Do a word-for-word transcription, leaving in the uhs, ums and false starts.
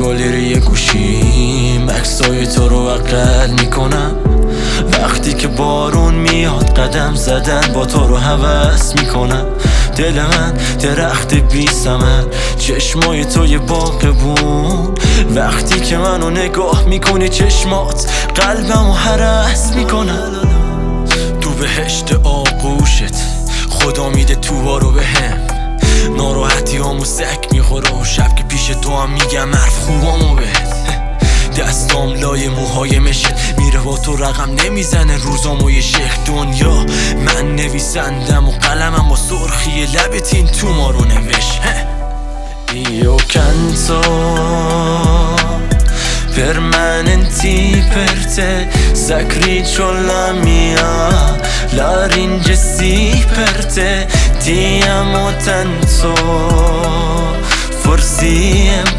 گالری گوشیم عکسای تو رو اقل میکنم. وقتی که بارون میاد قدم زدن با تو رو هوس میکنم. دل من درخت بی ثمر، چشمای تو یه باغبون. وقتی که منو نگاه میکنی چشمات قلبمو هرس میکنم. تو بهشت آغوشت خدا میده تو بارو بهم. ناراحتی همو سک میخوره و شب که پیش تو هم میگم حرف خوبامو بهت. دستام لای موهای مشت میره با تو رقم نمیزنه روزامو یه شیخ دنیا. من نویسندم و قلمم با سرخی لبت این تو ما رو نوشت. Io canto permanenti per te, sacrificio la mia laringe sì per te. Ti amo tanto, forse è